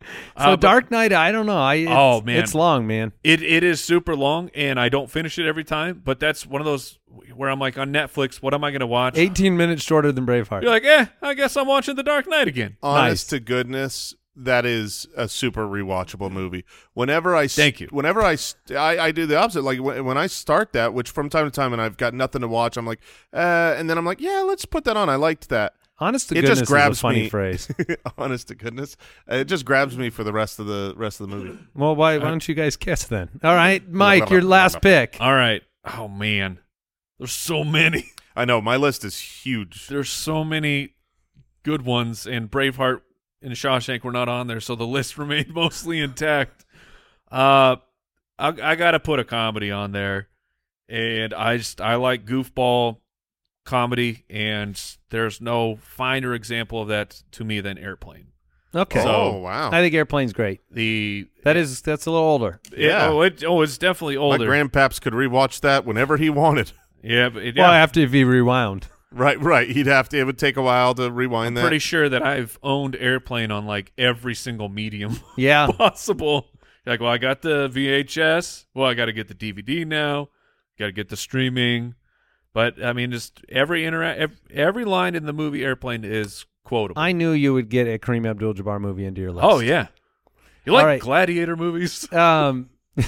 So Dark Knight, I don't know. Man, it's long, man. It is super long, and I don't finish it every time. But that's one of those where I'm like, on Netflix, what am I going to watch? 18 minutes shorter than Braveheart. You're like, I guess I'm watching The Dark Knight again. Honest to goodness, that is a super rewatchable movie. Whenever I Thank you. Whenever I do the opposite. Like when I start that, which from time to time, and I've got nothing to watch, I'm like, and then I'm like, yeah, let's put that on. I liked that. Honest to goodness is a funny phrase. Honest to goodness, it just grabs me for the rest of the movie. Well, why don't you guys kiss then? All right, Mike, your last pick. All right. Oh man, there's so many. I know my list is huge. There's so many good ones, and Braveheart and Shawshank were not on there, so the list remained mostly intact. I got to put a comedy on there, and I like goofball comedy, and there's no finer example of that to me than Airplane. Okay. So, wow. I think Airplane's great. That's a little older. Yeah. It's definitely older. My grandpaps could rewatch that whenever he wanted. Yeah, but well, after if he rewound. Right. He'd have to. It would take a while to rewind that. Pretty sure that I've owned Airplane on like every single medium possible. Like, well, I got the VHS. Well, I got to get the DVD now. Got to get the streaming. But I mean, just every line in the movie Airplane is quotable. I knew you would get a Kareem Abdul-Jabbar movie into your list. Oh yeah, you like gladiator movies? All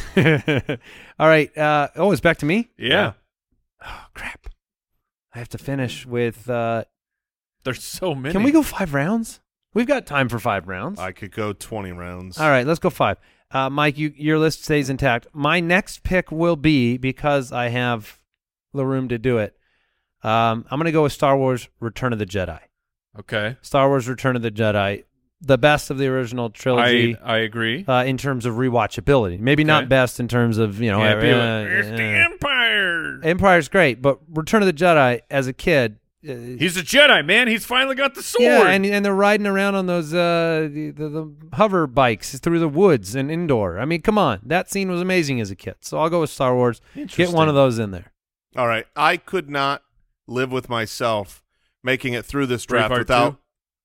right. It's back to me. Yeah. Oh crap! I have to finish with. There's so many. Can we go 5 rounds? We've got time for 5 rounds. I could go 20 rounds. All right, let's go 5. Mike, your list stays intact. My next pick will be, because I have the room to do it, I'm going to go with Star Wars Return of the Jedi. Okay. Star Wars Return of the Jedi, the best of the original trilogy. I agree. In terms of rewatchability. Maybe not best in terms of, it's the Empire. Empire's great, but Return of the Jedi, as a kid, he's a Jedi, man. He's finally got the sword. Yeah, and they're riding around on those the hover bikes through the woods and indoor. I mean, come on. That scene was amazing as a kid. So I'll go with Star Wars. Get one of those in there. All right. I could not live with myself making it through this draft without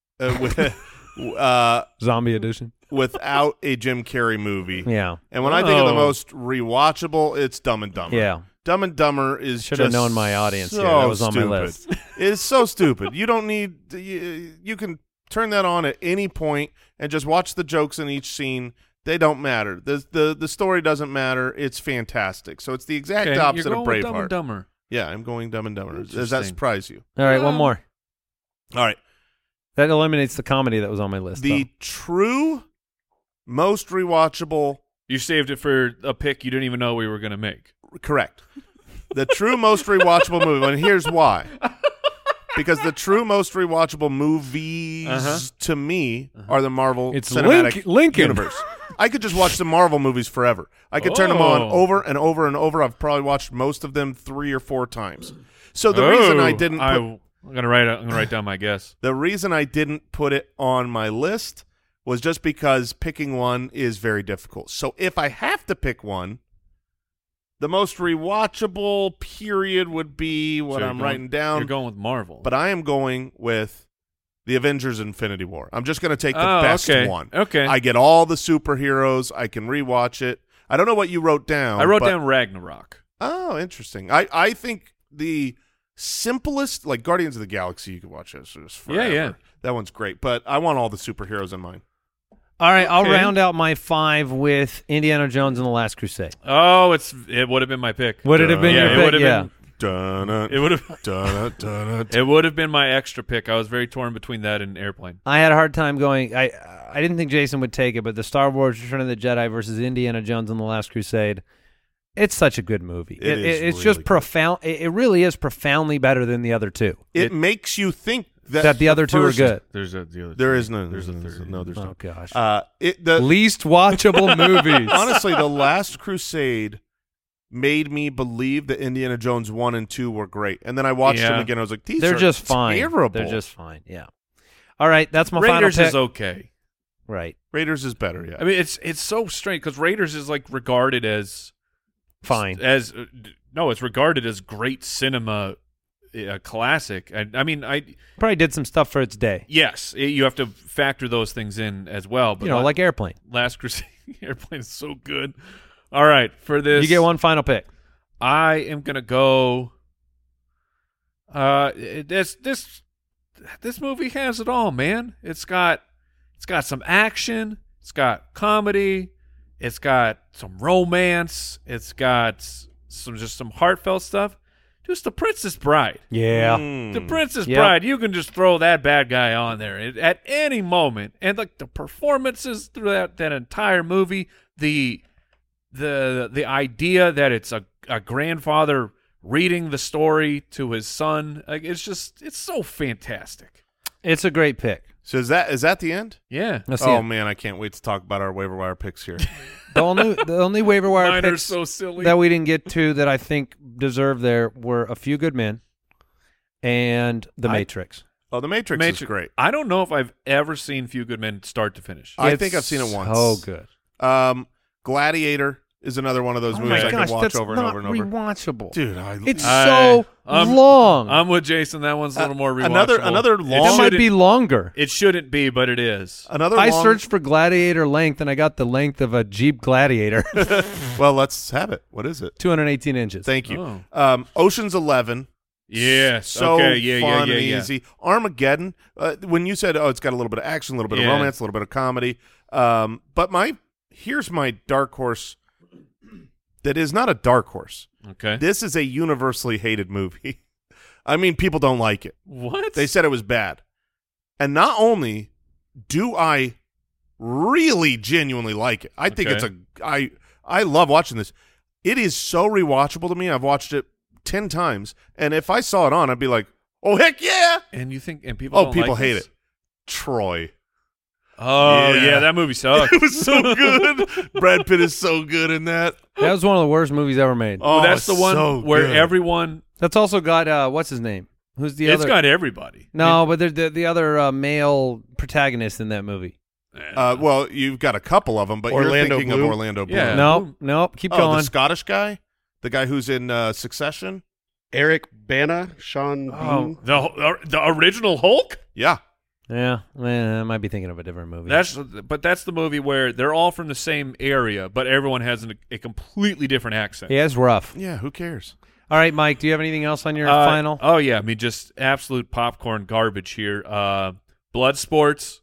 Zombie Edition. Without a Jim Carrey movie. Yeah. And when I think of the most rewatchable, it's Dumb and Dumber. Yeah. Dumb and Dumber is should have known my audience here. That was on my list. It's so stupid. You don't need you can turn that on at any point and just watch the jokes in each scene. They don't matter. The story doesn't matter. It's fantastic. So it's the exact opposite of Braveheart. Dumb and Dumber. Yeah, I'm going Dumb and Dumber. Does that surprise you? All right, one more. All right. That eliminates the comedy that was on my list. The true most rewatchable. You saved it for a pick you didn't even know we were going to make. Correct. The true most rewatchable movie, and here's why. Because the true most rewatchable movies to me are the Marvel Cinematic Universe. I could just watch the Marvel movies forever. I could turn them on over and over and over. I've probably watched most of them 3 or 4 times. So the reason I didn't I'm gonna write down my guess. The reason I didn't put it on my list was just because picking one is very difficult. So if I have to pick one, the most rewatchable period would be what I'm writing down. You're going with Marvel. But I am going with the Avengers Infinity War. I'm just going to take the best one. Okay. I get all the superheroes. I can rewatch it. I don't know what you wrote down. I wrote down Ragnarok. Oh, interesting. I think the simplest, like Guardians of the Galaxy, you could watch this forever. Yeah. That one's great. But I want all the superheroes in mine. All right, I'll round out my 5 with Indiana Jones and the Last Crusade. Oh, it would have been my pick. Would it have been your pick? It would have. It would have been my extra pick. I was very torn between that and Airplane. I had a hard time going. I didn't think Jason would take it, but the Star Wars: Return of the Jedi versus Indiana Jones and the Last Crusade. It's such a good movie. It's really just profound. It really is profoundly better than the other two. It makes you think that the other two are good. There's a third. Oh gosh. The least watchable movies. Honestly, The Last Crusade made me believe that Indiana Jones 1 and 2 were great, and then I watched them again. I was like, they're just fine. Terrible. They're just fine. Yeah. All right, that's my final pick. Raiders is okay. Right. Raiders is better. Yeah. I mean, it's so strange because Raiders is like regarded as fine. No, it's regarded as great cinema a classic. I mean, probably did some stuff for its day. Yes, you have to factor those things in as well. But like Airplane. Last Crusade, Airplane is so good. All right, for this, you get one final pick. I am gonna go. This movie has it all, man. It's got some action. It's got comedy. It's got some romance. It's got some heartfelt stuff. Just The Princess Bride. Yeah. The Princess Bride. You can just throw that bad guy on there at any moment. And like the performances throughout that entire movie, the idea that it's a grandfather reading the story to his son, like it's so fantastic. It's a great pick. So is that the end? Yeah. Man, I can't wait to talk about our waiver wire picks here. The only waiver wire Mine picks are so silly that we didn't get to that I think deserve there were A Few Good Men and The Matrix. Oh, The Matrix is great. I don't know if I've ever seen Few Good Men start to finish. I think I've seen it once. Oh, good. Gladiator is another one of those movies I can watch over and over and over. Rewatchable, dude. It's so long. I'm with Jason. That one's a little more rewatchable. Another long. It might be longer. It shouldn't be, but it is. I searched for Gladiator length, and I got the length of a Jeep Gladiator. Well, let's have it. What is it? 218 inches. Thank you. Ocean's 11. Yes. So okay. fun and easy. Armageddon. When you said, it's got a little bit of action, a little bit of romance, a little bit of comedy. But here's my dark horse. That is not a dark horse. Okay. This is a universally hated movie. I mean, people don't like it. What? They said it was bad. And not only do I really genuinely like it, I think I love watching this. It is so rewatchable to me. I've watched it 10 times. And if I saw it on, I'd be like, oh, heck yeah. And you think, and people don't people like hate this? it. Troy. Oh, yeah, that movie sucked. It was so good. Brad Pitt is so good in that. That was one of the worst movies ever made. Oh, that's the one where everyone. That's also got what's his name? Who's the other? It's got everybody. No, but the other male protagonist in that movie. Well, you've got a couple of them, but you're thinking of Orlando Bloom. Yeah. Nope. Keep going. The Scottish guy, the guy who's in Succession. Eric Bana, Sean Bean. The original Hulk. Yeah. Yeah, I might be thinking of a different movie. That's the movie where they're all from the same area, but everyone has a completely different accent. Yeah, it's rough. Yeah, who cares? All right, Mike, do you have anything else on your final? Oh, yeah, I mean, just absolute popcorn garbage here. Bloodsports,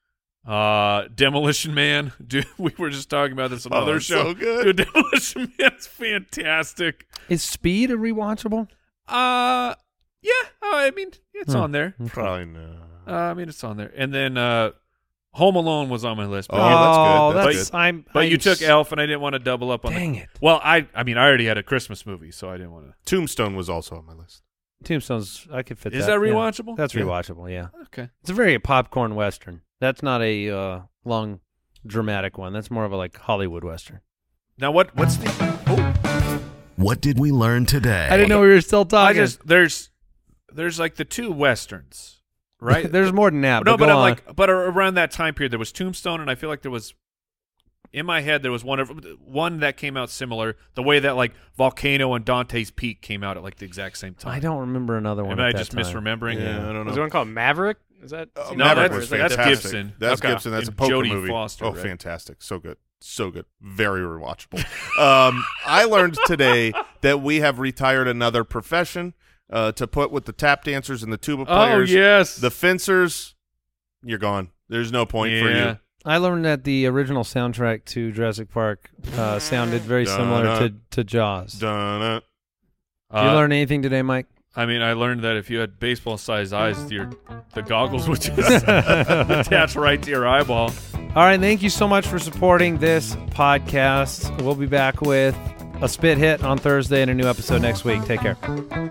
Demolition Man. Dude, we were just talking about this on another show. So good. Dude, Demolition Man's fantastic. Is Speed a rewatchable? Yeah, I mean, it's on there. Probably not. I mean, it's on there. And then Home Alone was on my list. But that's good. But you took Elf, and I didn't want to double up on Dang it. Well, I mean, I already had a Christmas movie, so I didn't want to. Tombstone was also on my list. Tombstone's, I could fit that. Is that rewatchable? Yeah. That's rewatchable, yeah. Okay. It's a very popcorn Western. That's not a long, dramatic one. That's more of a like Hollywood Western. Now, what's the... What did we learn today? I didn't know we were still talking. There's like the two Westerns. Right, there's more than that. No, but I'm like, but around that time period, there was Tombstone, and I feel like there was, in my head, there was one that came out similar. The way that like Volcano and Dante's Peak came out at like the exact same time. I don't remember another one. Am I just misremembering? Yeah, I don't know. Was there one called Maverick? Is that? No, that's Gibson. That's Gibson. That's a poker Jodie movie. Foster, right? Right? Fantastic! So good, so good, very rewatchable. I learned today that we have retired another profession. To put with the tap dancers and the tuba players. Oh, yes. The fencers, you're gone. There's no point for you. I learned that the original soundtrack to Jurassic Park sounded very similar to Jaws. Did you learn anything today, Mike? I mean, I learned that if you had baseball-sized eyes, the goggles would just attach right to your eyeball. All right, thank you so much for supporting this podcast. We'll be back with a spit hit on Thursday and a new episode next week. Take care.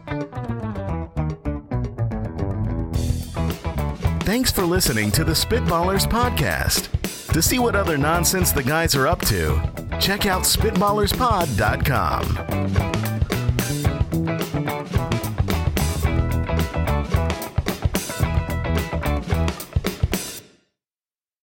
Thanks for listening to the Spitballers Podcast. To see what other nonsense the guys are up to, check out SpitballersPod.com.